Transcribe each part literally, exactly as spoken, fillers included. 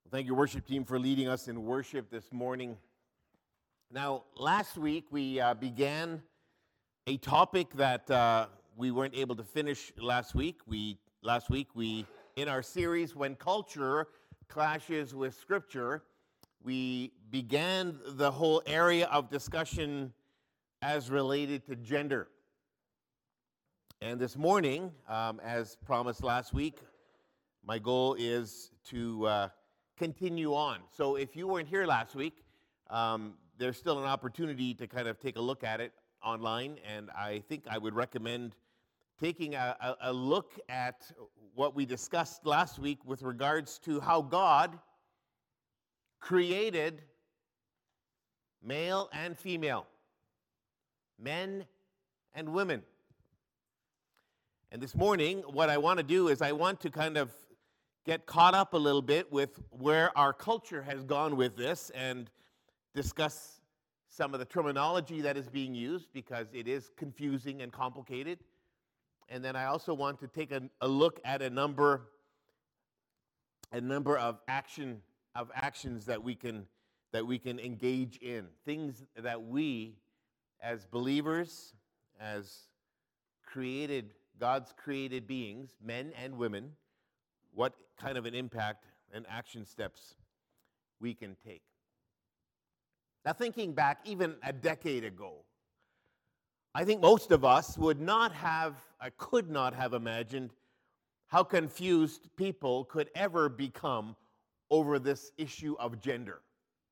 Thank you, worship team, for leading us in worship this morning. Now, last week we uh, began a topic that uh, we weren't able to finish last week. We last week we, in our series, When Culture Clashes with Scripture, we began the whole area of discussion as related to gender. And this morning, um, as promised last week, my goal is to uh, continue on. So if you weren't here last week, um, there's still an opportunity to kind of take a look at it online, and I think I would recommend taking a, a, a look at what we discussed last week with regards to how God created male and female, men and women. And this morning, what I want to do is I want to kind of get caught up a little bit with where our culture has gone with this and discuss some of the terminology that is being used, because it is confusing and complicated. And then I also want to take a, a look at a number a number of action of actions that we can that we can engage in, things that we as believers, as created God's created beings, men and women, what kind of an impact and action steps we can take. Now, thinking back even a decade ago, I think most of us would not have, I could not have imagined how confused people could ever become over this issue of gender.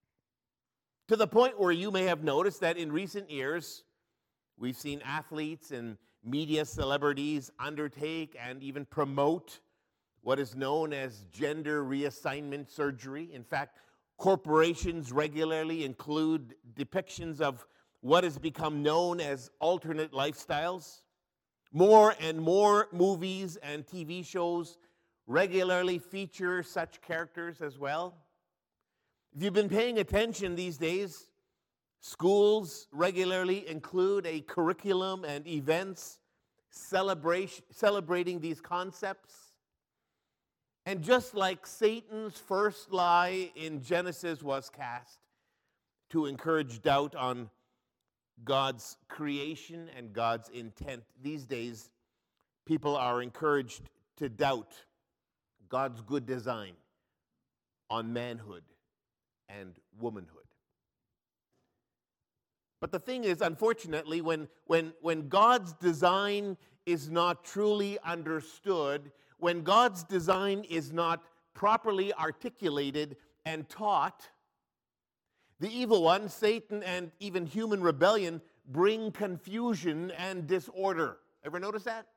To the point where you may have noticed that in recent years, we've seen athletes and media celebrities undertake and even promote what is known as gender reassignment surgery. In fact, corporations regularly include depictions of what has become known as alternate lifestyles. More and more movies and T V shows regularly feature such characters as well. If you've been paying attention these days, schools regularly include a curriculum and events celebration, celebrating these concepts. And just like Satan's first lie in Genesis was cast to encourage doubt on God's creation and God's intent, these days people are encouraged to doubt God's good design on manhood and womanhood. But the thing is, unfortunately, when, when, when God's design is not truly understood, when God's design is not properly articulated and taught, the evil one, Satan, and even human rebellion bring confusion and disorder. Ever notice that?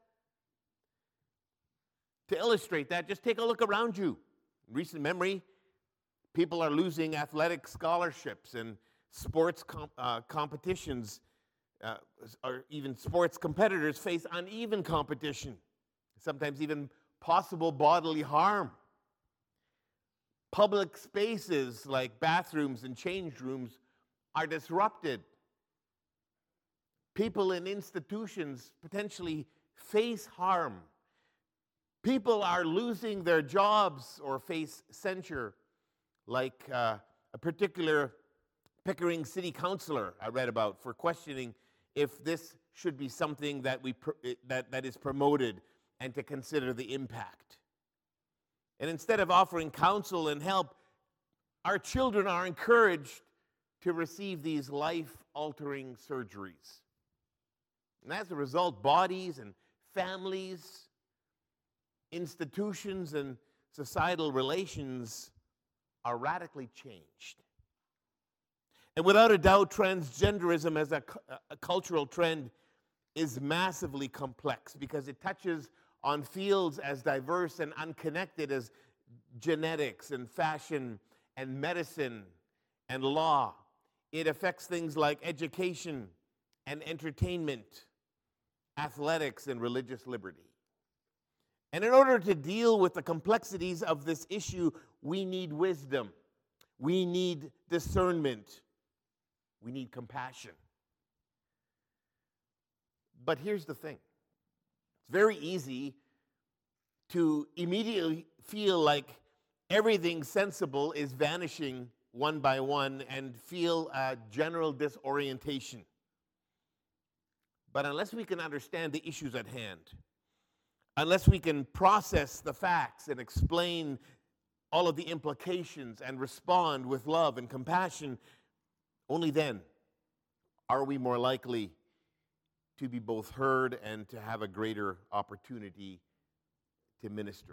To illustrate that, just take a look around you. In recent memory, people are losing athletic scholarships, and sports com- uh, competitions, uh, or even sports competitors face uneven competition, sometimes even possible bodily harm. Public spaces like bathrooms and change rooms are disrupted. People in institutions potentially face harm. People are losing their jobs or face censure, like uh, a particular Pickering city councilor I read about for questioning if this should be something that we pr- that, that is promoted, and to consider the impact. And instead of offering counsel and help, our children are encouraged to receive these life-altering surgeries. And as a result, bodies and families, institutions, and societal relations are radically changed. And without a doubt, transgenderism as a, a cultural trend is massively complex, because it touches on fields as diverse and unconnected as genetics and fashion and medicine and law. It affects things like education and entertainment, athletics, and religious liberty. And in order to deal with the complexities of this issue, we need wisdom, we need discernment, we need compassion. But here's the thing. It's very easy to immediately feel like everything sensible is vanishing one by one and feel a general disorientation. But unless we can understand the issues at hand, unless we can process the facts and explain all of the implications and respond with love and compassion, only then are we more likely to be both heard and to have a greater opportunity to minister.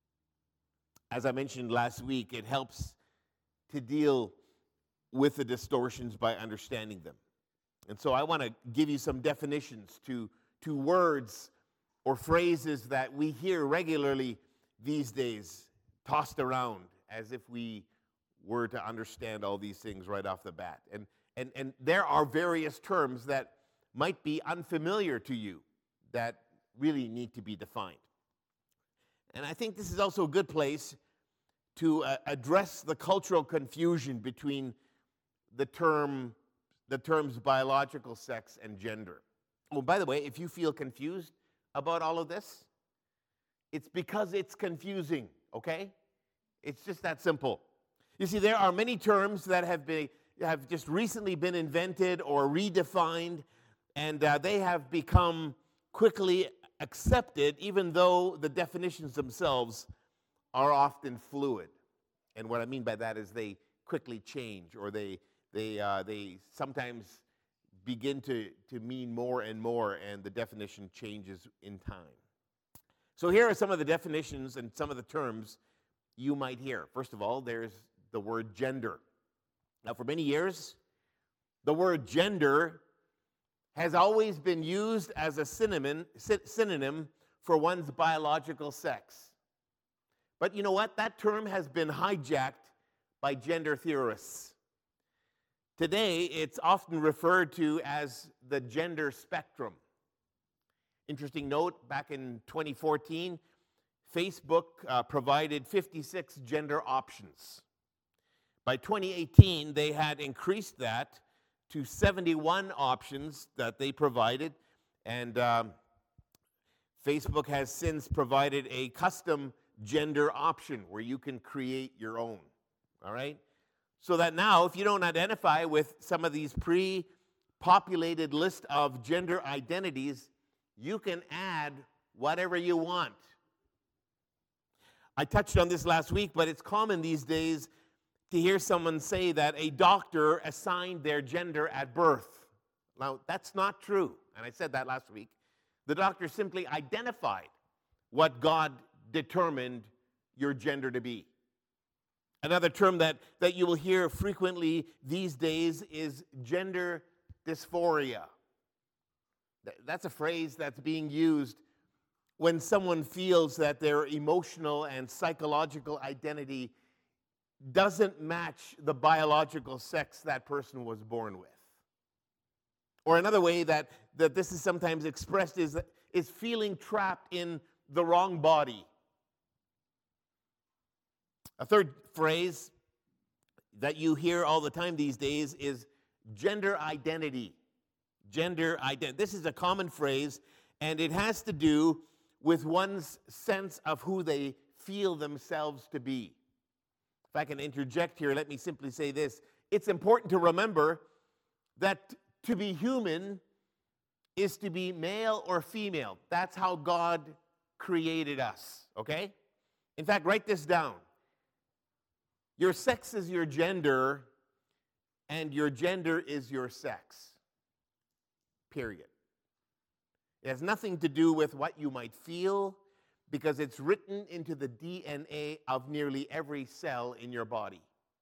As I mentioned last week, it helps to deal with the distortions by understanding them. And so I want to give you some definitions to, to words or phrases that we hear regularly these days, tossed around as if we were to understand all these things right off the bat. And, and, and there are various terms that might be unfamiliar to you that really need to be defined. And I think this is also a good place to uh, address the cultural confusion between the term, the terms biological sex and gender. Oh, by the way, if you feel confused about all of this, it's because it's confusing, okay? It's just that simple. You see, there are many terms that have been have just recently been invented or redefined, and uh, they have become quickly accepted, even though the definitions themselves are often fluid. And what I mean by that is they quickly change, or they they uh, they sometimes begin to, to mean more and more, and the definition changes in time. So here are some of the definitions and some of the terms you might hear. First of all, there's the word gender. Now, for many years, the word gender has always been used as a synonym, synonym for one's biological sex. But you know what? That term has been hijacked by gender theorists. Today, it's often referred to as the gender spectrum. Interesting note, back in twenty fourteen, Facebook uh, provided fifty-six gender options. By twenty eighteen, they had increased that to seventy-one options that they provided, and um, Facebook has since provided a custom gender option where you can create your own, all right? So that now, if you don't identify with some of these pre-populated list of gender identities, you can add whatever you want. I touched on this last week, but it's common these days to hear someone say that a doctor assigned their gender at birth. Now, that's not true, and I said that last week. The doctor simply identified what God determined your gender to be. Another term that, that you will hear frequently these days is gender dysphoria. That's a phrase that's being used when someone feels that their emotional and psychological identity doesn't match the biological sex that person was born with. Or another way that, that this is sometimes expressed is, is feeling trapped in the wrong body. A third phrase that you hear all the time these days is gender identity. Gender identity. This is a common phrase, and it has to do with one's sense of who they feel themselves to be. If I can interject here, let me simply say this. It's important to remember that to be human is to be male or female. That's how God created us, okay? In fact, write this down. Your sex is your gender, and your gender is your sex. Period. It has nothing to do with what you might feel, because it's written into the D N A of nearly every cell in your body.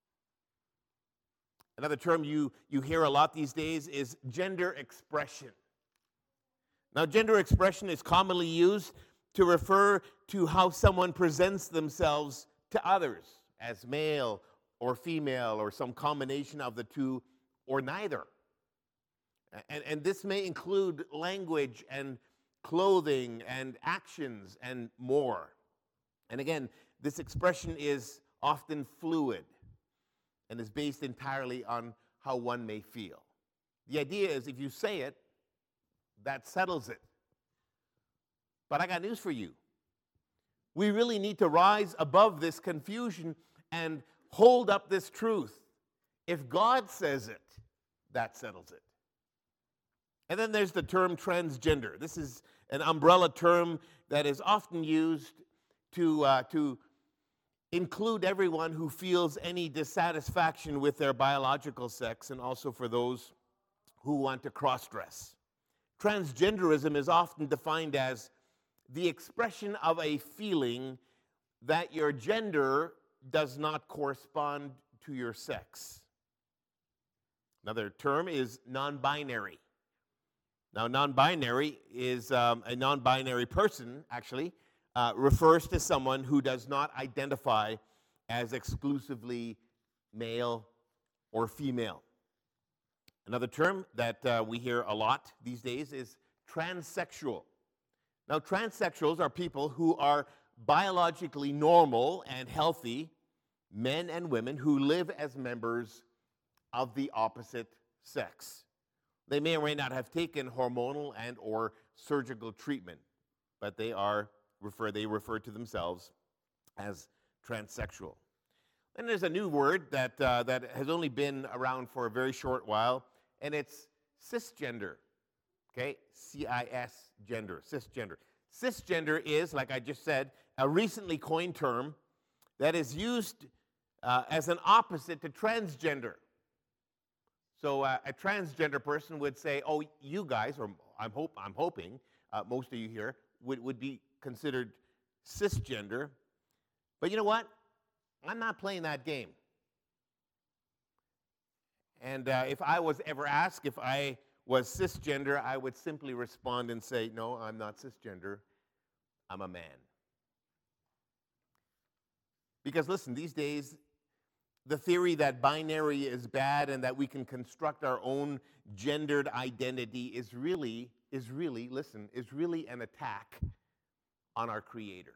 Another term you, you hear a lot these days is gender expression. Now, gender expression is commonly used to refer to how someone presents themselves to others, as male or female or some combination of the two or neither. And, and this may include language and clothing and actions and more. And again, this expression is often fluid and is based entirely on how one may feel. The idea is if you say it, that settles it. But I got news for you. We really need to rise above this confusion and hold up this truth. If God says it, that settles it. And then there's the term transgender. This is an umbrella term that is often used to, uh, to include everyone who feels any dissatisfaction with their biological sex, and also for those who want to cross-dress. Transgenderism is often defined as the expression of a feeling that your gender does not correspond to your sex. Another term is non-binary. Now, non-binary is um, a non-binary person, actually, uh, refers to someone who does not identify as exclusively male or female. Another term that uh, we hear a lot these days is transsexual. Now, transsexuals are people who are biologically normal and healthy men and women who live as members of the opposite sex. They may or may not have taken hormonal and or surgical treatment, but they are refer they refer to themselves as transsexual. And there's a new word that uh, that has only been around for a very short while, and it's cisgender. Okay, C I S gender, cisgender. Cisgender is, like I just said, a recently coined term that is used uh, as an opposite to transgender. So uh, a transgender person would say, "Oh, you guys," or I'm hope I'm hoping uh, most of you here would would be considered cisgender. But you know what? I'm not playing that game. And uh, if I was ever asked if I was cisgender, I would simply respond and say, "No, I'm not cisgender. I'm a man." Because listen, these days, the theory that binary is bad and that we can construct our own gendered identity is really, is really, listen, is really an attack on our Creator.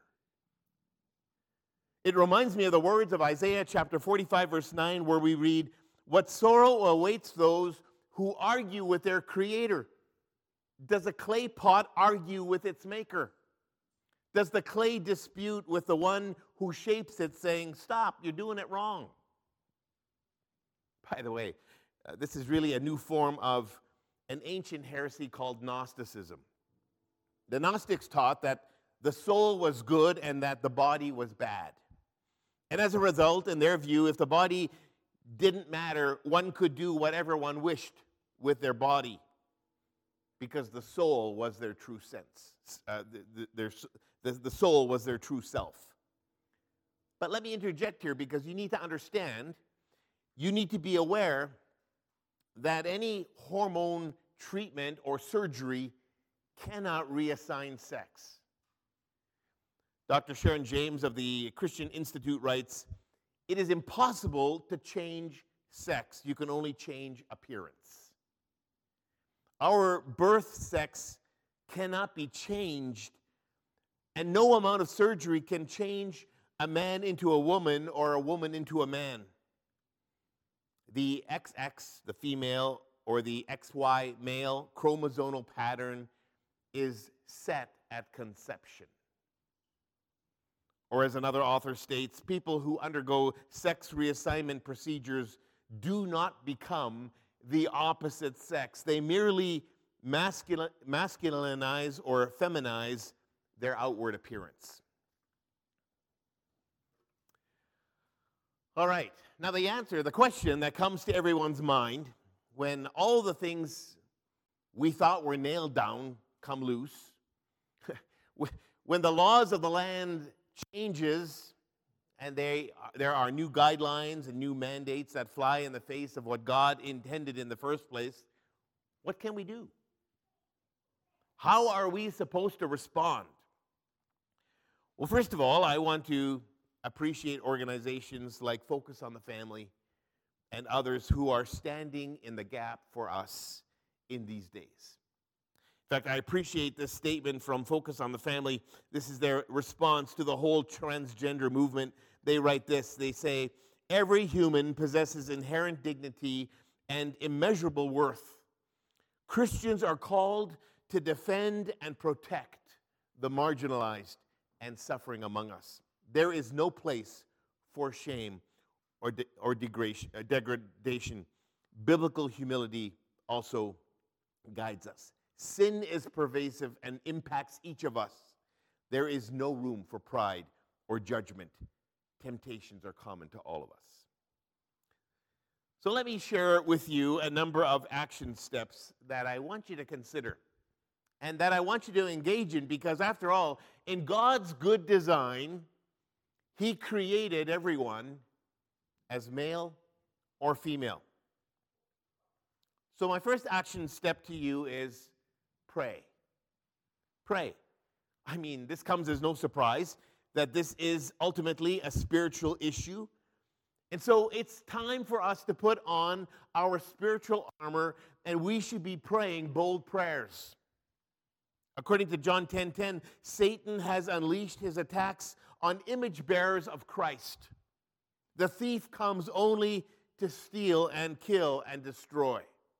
It reminds me of the words of Isaiah chapter forty-five, verse nine, where we read, "What sorrow awaits those who argue with their Creator? Does a clay pot argue with its maker? Does the clay dispute with the one who shapes it, saying, 'Stop, you're doing it wrong'?" By the way, uh, this is really a new form of an ancient heresy called Gnosticism. The Gnostics taught that the soul was good and that the body was bad. And as a result, in their view, if the body didn't matter, one could do whatever one wished with their body because the soul was their true sense. Uh, the, the, their, the, the soul was their true self. But let me interject here because you need to understand, you need to be aware that any hormone treatment or surgery cannot reassign sex. Doctor Sharon James of the Christian Institute writes, "It is impossible to change sex. You can only change appearance. Our birth sex cannot be changed, and no amount of surgery can change a man into a woman or a woman into a man. The X X, the female, or the X Y male chromosomal pattern is set at conception." Or as another author states, people who undergo sex reassignment procedures do not become the opposite sex. They merely mascul- masculinize or feminize their outward appearance. All right, now the answer, the question that comes to everyone's mind when all the things we thought were nailed down come loose, when the laws of the land changes and they, there are new guidelines and new mandates that fly in the face of what God intended in the first place, what can we do? How are we supposed to respond? Well, first of all, I want to appreciate organizations like Focus on the Family and others who are standing in the gap for us in these days. In fact, I appreciate this statement from Focus on the Family. This is their response to the whole transgender movement. They write this. They say, "Every human possesses inherent dignity and immeasurable worth. Christians are called to defend and protect the marginalized, and suffering among us. There is no place for shame or, de- or degradation, uh, degradation. Biblical humility also guides us. Sin is pervasive and impacts each of us. There is no room for pride or judgment. Temptations are common to all of us. So let me share with you a number of action steps that I want you to consider and that I want you to engage in, because after all, in God's good design, He created everyone as male or female. So my first action step to you is pray. Pray. I mean, this comes as no surprise that this is ultimately a spiritual issue. And so it's time for us to put on our spiritual armor, and we should be praying bold prayers. According to John ten ten, Satan has unleashed his attacks on image bearers of Christ. The thief comes only to steal and kill and destroy.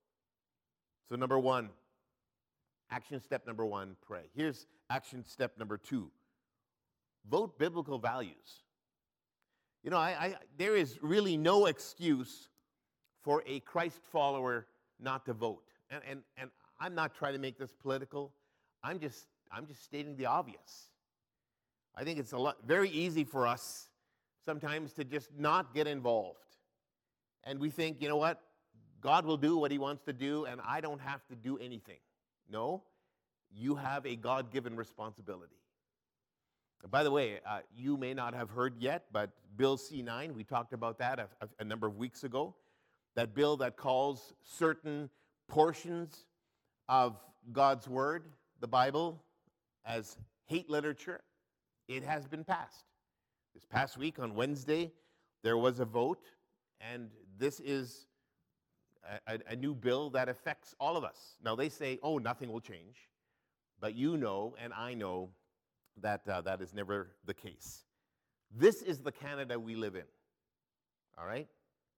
So number one, action step number one, pray. Here's action step number two, vote biblical values. You know, I, I, there is really no excuse for a Christ follower not to vote. And, and, and I'm not trying to make this political. I'm just, I'm just stating the obvious. I think it's a lot, very easy for us sometimes to just not get involved. And we think, you know what, God will do what He wants to do, and I don't have to do anything. No, you have a God-given responsibility. And by the way, uh, you may not have heard yet, but Bill C nine, we talked about that a, a, a number of weeks ago, that bill that calls certain portions of God's Word, the Bible, as hate literature. It has been passed. This past week on Wednesday, there was a vote, and this is a, a, a new bill that affects all of us. Now, they say, oh, nothing will change, but you know and I know that uh, that is never the case. This is the Canada we live in, all right?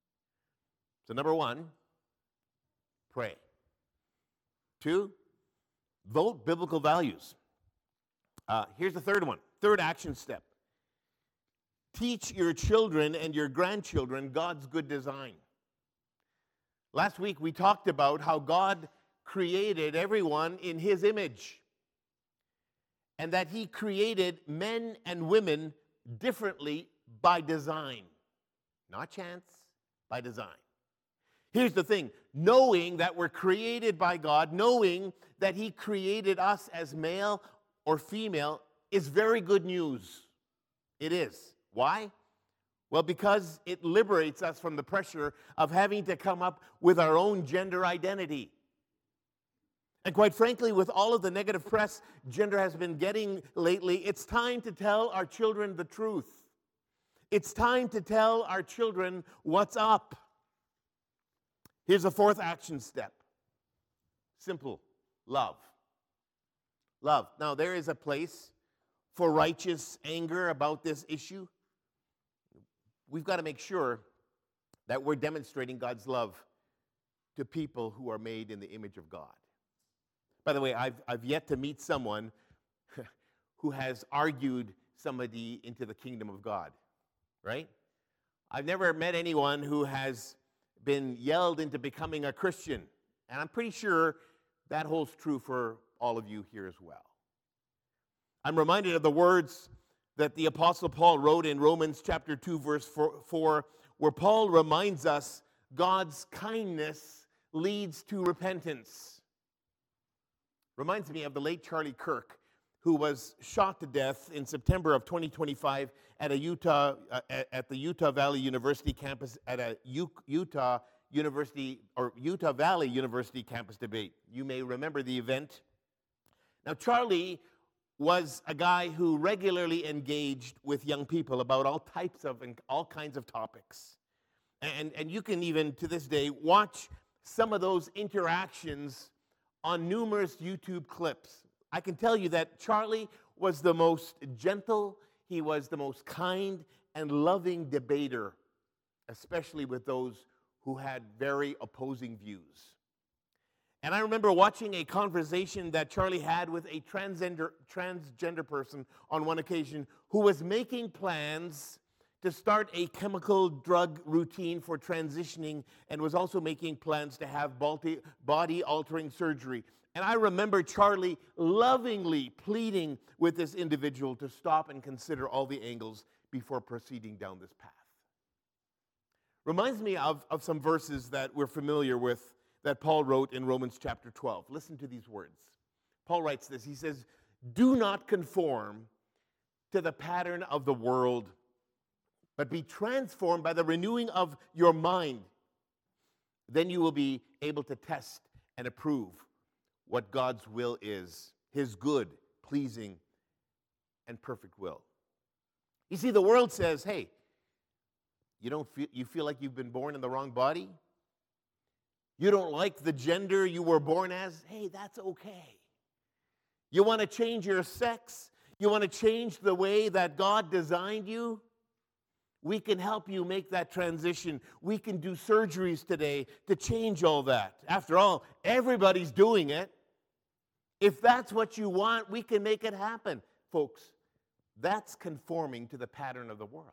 So number one, pray. Two, vote biblical values. Uh, here's the third one, third action step. Teach your children and your grandchildren God's good design. Last week we talked about how God created everyone in His image, and that He created men and women differently by design. Not chance, by design. Here's the thing, knowing that we're created by God, knowing that He created us as male or female is very good news. It is. Why? Well, because it liberates us from the pressure of having to come up with our own gender identity. And quite frankly, with all of the negative press gender has been getting lately, it's time to tell our children the truth. It's time to tell our children what's up. Here's a fourth action step. Simple. Love. Love. Now, there is a place for righteous anger about this issue. We've got to make sure that we're demonstrating God's love to people who are made in the image of God. By the way, I've, I've yet to meet someone who has argued somebody into the kingdom of God, right? I've never met anyone who has been yelled into becoming a Christian, and I'm pretty sure that holds true for all of you here as well. I'm reminded of the words that the Apostle Paul wrote in Romans chapter two, verse four, where Paul reminds us God's kindness leads to repentance. Reminds me of the late Charlie Kirk, who was shot to death in September of twenty twenty-five at a Utah uh, at the Utah Valley University campus at a U- Utah University or Utah Valley University campus debate. You may remember the event. Now, Charlie was a guy who regularly engaged with young people about all types of and all kinds of topics. And, and you can even, to this day, watch some of those interactions on numerous YouTube clips. I can tell you that Charlie was the most gentle, he was the most kind and loving debater, especially with those who had very opposing views. And I remember watching a conversation that Charlie had with a transgender, transgender person on one occasion who was making plans to start a chemical drug routine for transitioning and was also making plans to have body-altering surgery. And I remember Charlie lovingly pleading with this individual to stop and consider all the angles before proceeding down this path. Reminds me of, of some verses that we're familiar with that Paul wrote in Romans chapter twelve. Listen to these words. Paul writes this. He says, "Do not conform to the pattern of the world, but be transformed by the renewing of your mind. Then you will be able to test and approve what God's will is, his good, pleasing, and perfect will." You see, the world says, hey, you don't feel, you feel like you've been born in the wrong body? You don't like the gender you were born as? Hey, that's okay. You want to change your sex? You want to change the way that God designed you? We can help you make that transition. We can do surgeries today to change all that. After all, everybody's doing it. If that's what you want, we can make it happen. Folks, that's conforming to the pattern of the world.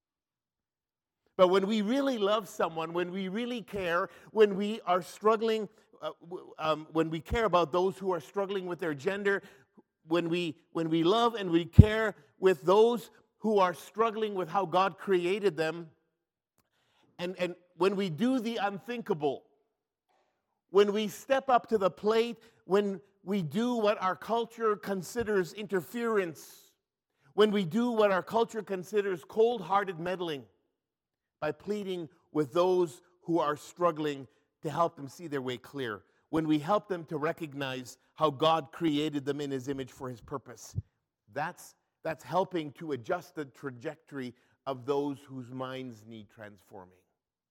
But when we really love someone, when we really care, when we are struggling, uh, um, when we care about those who are struggling with their gender, when we, when we love and we care with those who are struggling with how God created them, and, and when we do the unthinkable, when we step up to the plate, when we do what our culture considers interference, when we do what our culture considers cold-hearted meddling, by pleading with those who are struggling to help them see their way clear, when we help them to recognize how God created them in his image for his purpose, that's, that's helping to adjust the trajectory of those whose minds need transforming.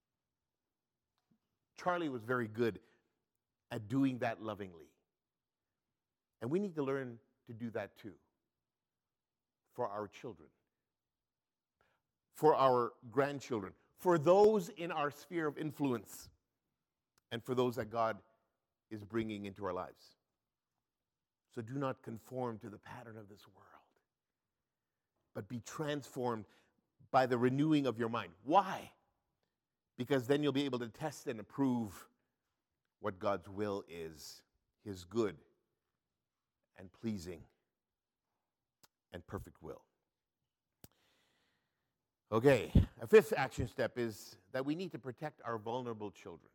Charlie was very good at doing that lovingly. And we need to learn to do that too for our children, for our grandchildren, for those in our sphere of influence, and for those that God is bringing into our lives. So do not conform to the pattern of this world, but be transformed by the renewing of your mind. Why? Because then you'll be able to test and approve what God's will is, his good and pleasing and perfect will. Okay, a fifth action step is that we need to protect our vulnerable children.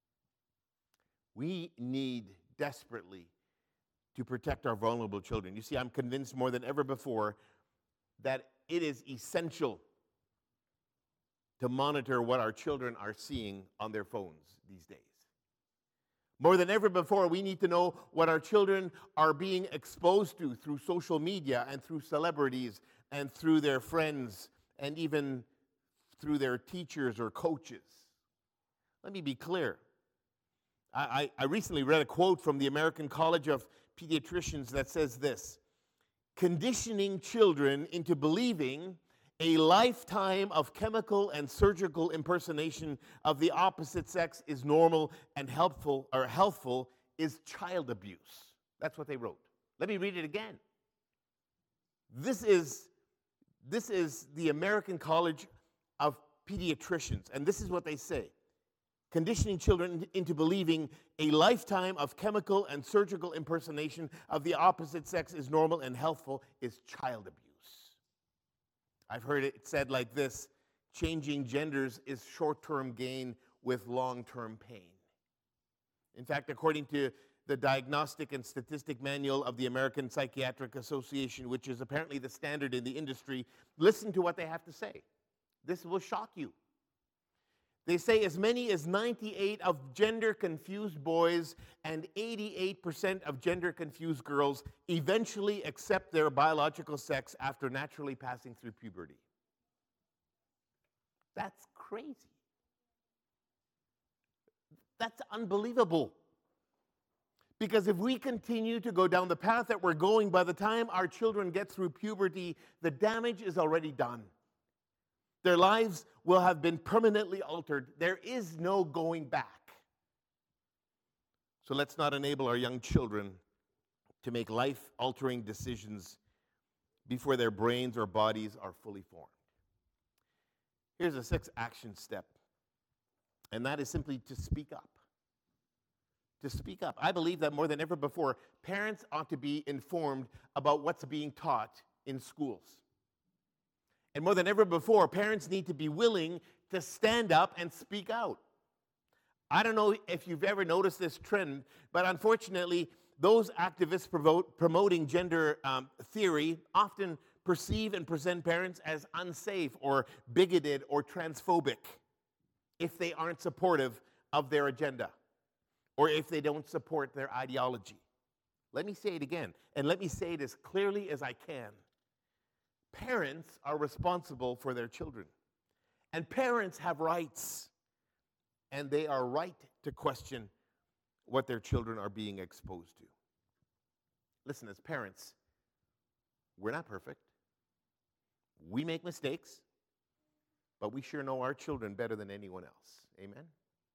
We need desperately to protect our vulnerable children. You see, I'm convinced more than ever before that it is essential to monitor what our children are seeing on their phones these days. More than ever before, we need to know what our children are being exposed to through social media and through celebrities and through their friends and even through their teachers or coaches. Let me be clear. I, I, I recently read a quote from the American College of Pediatricians that says this: "Conditioning children into believing a lifetime of chemical and surgical impersonation of the opposite sex is normal and helpful or healthful is child abuse." That's what they wrote. Let me read it again. This is, this is the American College of Pediatricians, and this is what they say. Conditioning children into believing a lifetime of chemical and surgical impersonation of the opposite sex is normal and healthful is child abuse. I've heard it said like this: changing genders is short-term gain with long-term pain. In fact, according to the Diagnostic and Statistic Manual of the American Psychiatric Association, which is apparently the standard in the industry, listen to what they have to say. This will shock you. They say as many as ninety-eight of gender-confused boys and eighty-eight percent of gender-confused girls eventually accept their biological sex after naturally passing through puberty. That's crazy. That's unbelievable. Because if we continue to go down the path that we're going, by the time our children get through puberty, the damage is already done. Their lives will have been permanently altered. There is no going back. So let's not enable our young children to make life-altering decisions before their brains or bodies are fully formed. Here's a sixth action step, and that is simply to speak up. To speak up. I believe that more than ever before, parents ought to be informed about what's being taught in schools. And more than ever before, parents need to be willing to stand up and speak out. I don't know if you've ever noticed this trend, but unfortunately, those activists promote, promoting gender um, theory often perceive and present parents as unsafe or bigoted or transphobic if they aren't supportive of their agenda or if they don't support their ideology. Let me say it again, and let me say it as clearly as I can. Parents are responsible for their children, and parents have rights, and they are right to question what their children are being exposed to. Listen, as parents, we're not perfect. We make mistakes, but we sure know our children better than anyone else. Amen?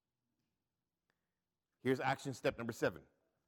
Here's action step number seven.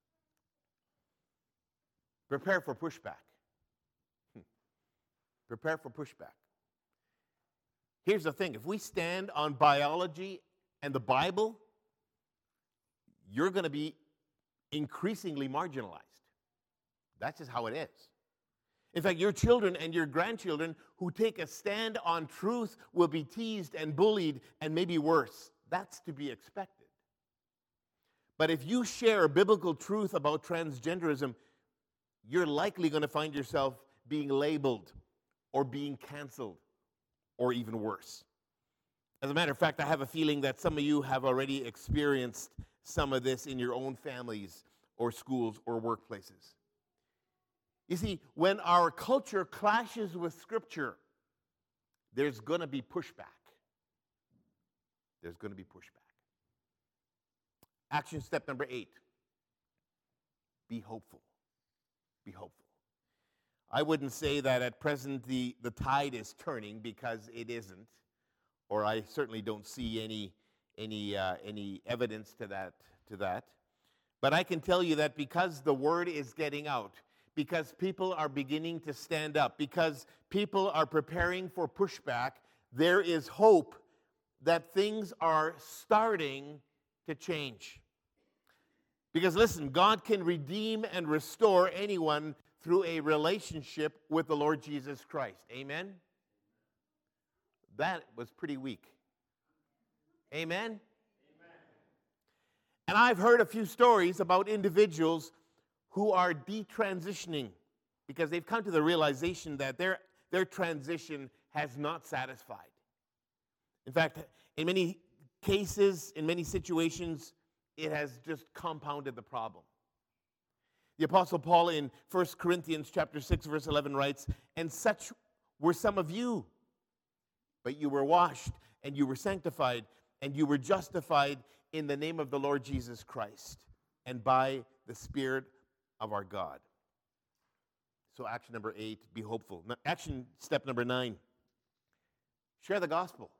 Prepare for pushback. Hmm. Prepare for pushback. Here's the thing. If we stand on biology and the Bible, you're going to be increasingly marginalized. That's just how it is. In fact, your children and your grandchildren who take a stand on truth will be teased and bullied and maybe worse. That's to be expected. But if you share biblical truth about transgenderism, you're likely going to find yourself being labeled or being canceled or even worse. As a matter of fact, I have a feeling that some of you have already experienced some of this in your own families or schools or workplaces. You see, when our culture clashes with Scripture, there's going to be pushback. There's going to be pushback. Action step number eight. Be hopeful. Be hopeful. I wouldn't say that at present the, the tide is turning, because it isn't, or I certainly don't see any any uh, any evidence to that to that. But I can tell you that because the word is getting out, because people are beginning to stand up, because people are preparing for pushback, there is hope that things are starting to change. Because listen, God can redeem and restore anyone through a relationship with the Lord Jesus Christ. Amen? That was pretty weak. Amen? Amen? And I've heard a few stories about individuals who are detransitioning because they've come to the realization that their, their transition has not satisfied. In fact, in many cases, in many situations, it has just compounded the problem. The Apostle Paul in First Corinthians chapter six, verse eleven writes, "And such were some of you, but you were washed, and you were sanctified, and you were justified in the name of the Lord Jesus Christ, and by the Spirit of our God." So action number eight, be hopeful. Now, action step number nine, share the gospel.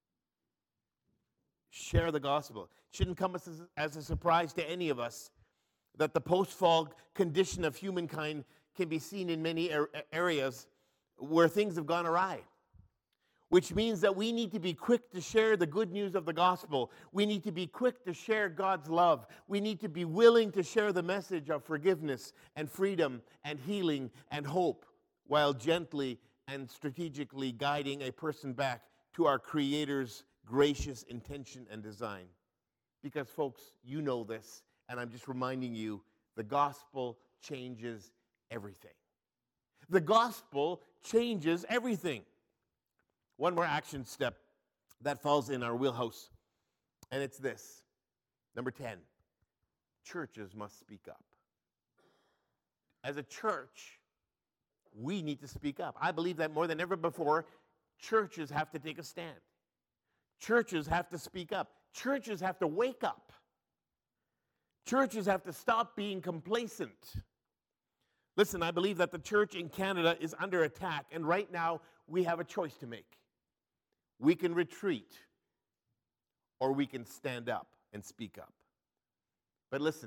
Share the gospel. It shouldn't come as, as a surprise to any of us that the post-fall condition of humankind can be seen in many er- areas where things have gone awry. Which means that we need to be quick to share the good news of the gospel. We need to be quick to share God's love. We need to be willing to share the message of forgiveness and freedom and healing and hope, while gently and strategically guiding a person back to our Creator's gracious intention and design. Because, folks, you know this, and I'm just reminding you, the gospel changes everything. The gospel changes everything. One more action step that falls in our wheelhouse, and it's this. Number ten, churches must speak up. As a church, we need to speak up. I believe that more than ever before, churches have to take a stand. Churches have to speak up. Churches have to wake up. Churches have to stop being complacent. Listen, I believe that the church in Canada is under attack, and right now we have a choice to make. We can retreat, or we can stand up and speak up. But listen,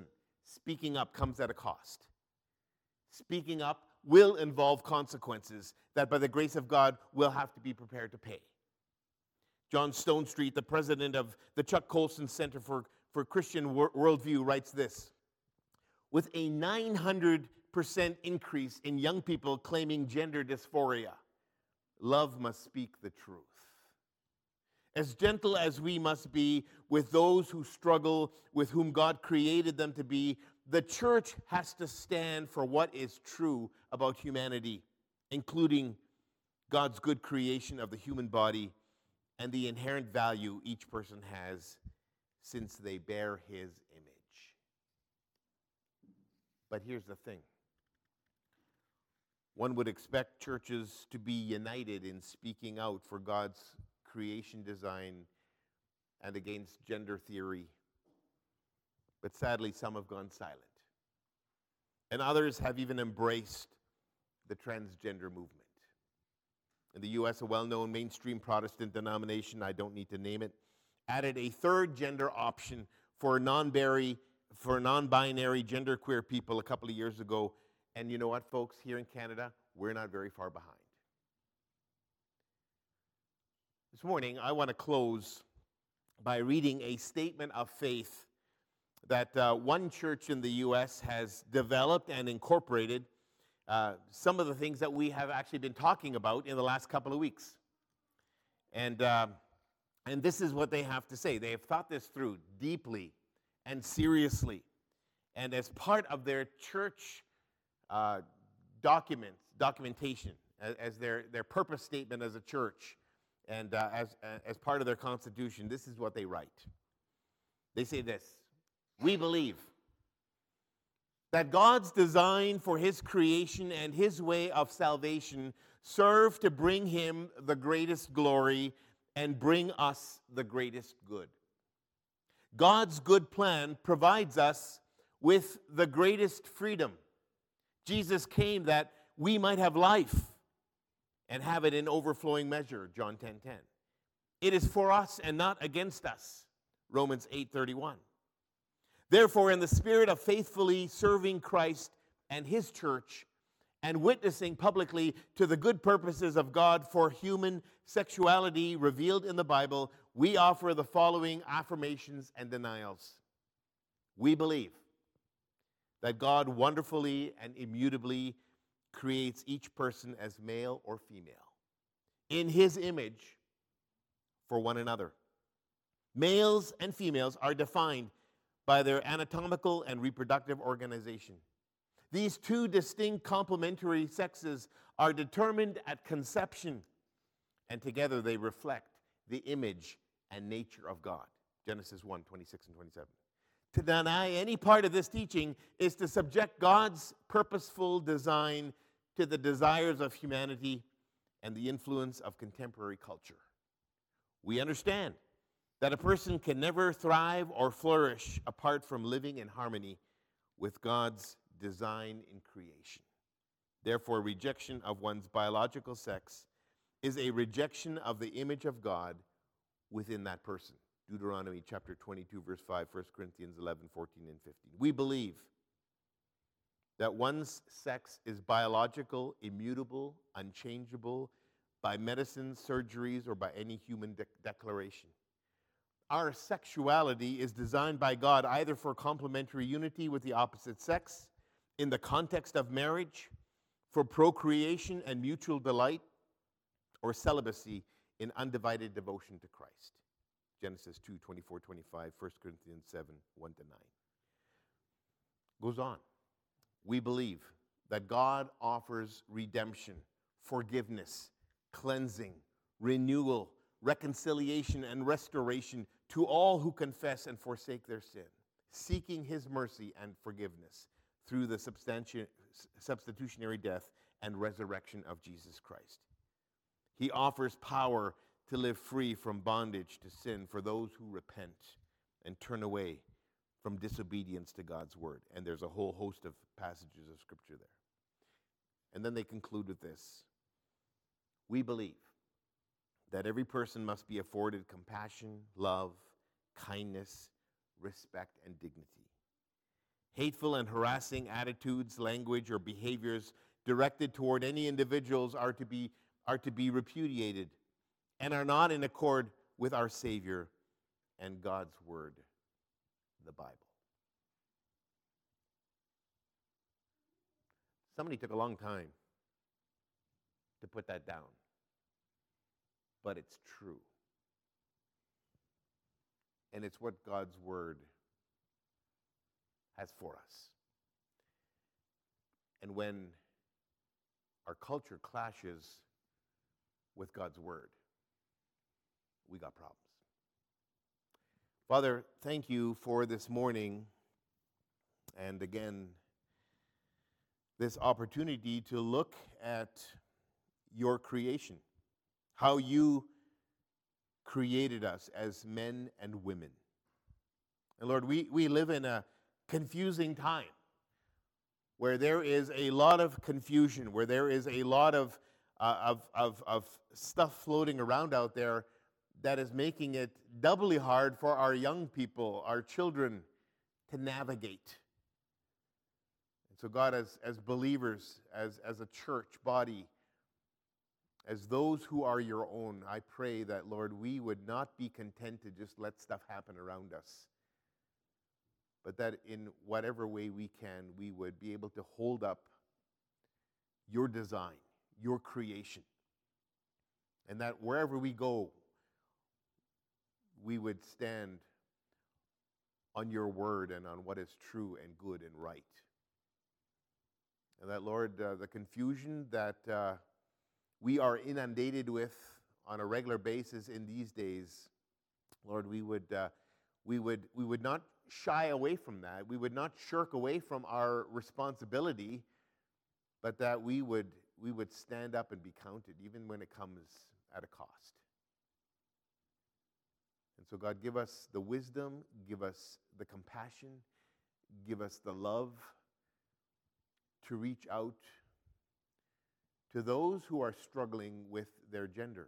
speaking up comes at a cost. Speaking up will involve consequences that by the grace of God we'll have to be prepared to pay. John Stonestreet, the president of the Chuck Colson Center for, for Christian Worldview, writes this: with a nine hundred percent increase in young people claiming gender dysphoria, love must speak the truth. As gentle as we must be with those who struggle with whom God created them to be, the church has to stand for what is true about humanity, including God's good creation of the human body and the inherent value each person has since they bear his image. But here's the thing. One would expect churches to be united in speaking out for God's creation design and against gender theory. But sadly, some have gone silent. And others have even embraced the transgender movement. In the U S, a well-known mainstream Protestant denomination, I don't need to name it, added a third gender option for non-binary, for non-binary genderqueer people a couple of years ago. And you know what, folks? Here in Canada, we're not very far behind. This morning, I want to close by reading a statement of faith that uh, one church in the U S has developed and incorporated uh, some of the things that we have actually been talking about in the last couple of weeks. And, uh, and this is what they have to say. They have thought this through deeply and seriously. And as part of their church uh, documents, documentation, as, as their, their purpose statement as a church, and uh, as, uh, as part of their constitution, this is what they write. They say this: we believe that God's design for his creation and his way of salvation serve to bring him the greatest glory and bring us the greatest good. God's good plan provides us with the greatest freedom. Jesus came that we might have life and have it in overflowing measure, John ten ten. It is for us and not against us, Romans eight thirty-one. Therefore, in the spirit of faithfully serving Christ and his church and witnessing publicly to the good purposes of God for human sexuality revealed in the Bible, we offer the following affirmations and denials. We believe that God wonderfully and immutably creates each person as male or female in his image for one another. Males and females are defined by their anatomical and reproductive organization. These two distinct complementary sexes are determined at conception, and together they reflect the image and nature of God. Genesis one, twenty-six and twenty-seven. To deny any part of this teaching is to subject God's purposeful design to the desires of humanity and the influence of contemporary culture. We understand that a person can never thrive or flourish apart from living in harmony with God's design in creation. Therefore, rejection of one's biological sex is a rejection of the image of God within that person. Deuteronomy chapter twenty-two, verse five, First Corinthians eleven, fourteen, and fifteen. We believe that one's sex is biological, immutable, unchangeable by medicine, surgeries, or by any human de- declaration. Our sexuality is designed by God either for complementary unity with the opposite sex, in the context of marriage, for procreation and mutual delight, or celibacy in undivided devotion to Christ. Genesis two, twenty-four, twenty-five, First Corinthians seven, one to nine. Goes on. We believe that God offers redemption, forgiveness, cleansing, renewal, reconciliation, and restoration to all who confess and forsake their sin, seeking his mercy and forgiveness through the substanti- substitutionary death and resurrection of Jesus Christ. He offers power to live free from bondage to sin for those who repent and turn away from disobedience to God's word. And there's a whole host of passages of scripture there. And then they conclude with this: we believe that every person must be afforded compassion, love, kindness, respect, and dignity. Hateful and harassing attitudes, language, or behaviors directed toward any individuals are to be, are to be repudiated and are not in accord with our Savior and God's Word, the Bible. Somebody took a long time to put that down, but it's true. And it's what God's Word has for us. And when our culture clashes with God's Word, we got problems. Father, thank you for this morning, and again, this opportunity to look at your creation, how you created us as men and women. And Lord, we, we live in a confusing time where there is a lot of confusion, where there is a lot of, uh, of, of, of stuff floating around out there that is making it doubly hard for our young people, our children, to navigate. And so God, as, as believers, as, as a church body, as those who are your own, I pray that, Lord, we would not be content to just let stuff happen around us, but that in whatever way we can, we would be able to hold up your design, your creation, and that wherever we go, we would stand on your word and on what is true and good and right. And that, Lord, uh, the confusion that uh, we are inundated with on a regular basis in these days, Lord, we would, uh, we would, we would not shy away from that. We would not shirk away from our responsibility, but that we would, we would stand up and be counted, even when it comes at a cost. And so, God, give us the wisdom, give us the compassion, give us the love to reach out to those who are struggling with their gender.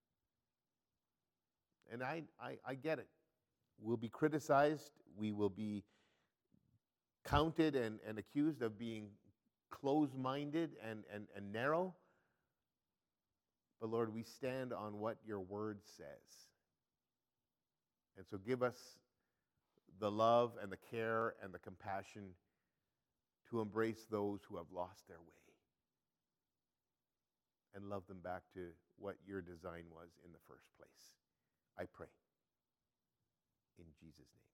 And I, I, I get it. We'll be criticized. We will be counted and, and accused of being closed-minded and, and, and narrow. But Lord, we stand on what your word says. And so give us the love and the care and the compassion to embrace those who have lost their way and love them back to what your design was in the first place. I pray in Jesus' name.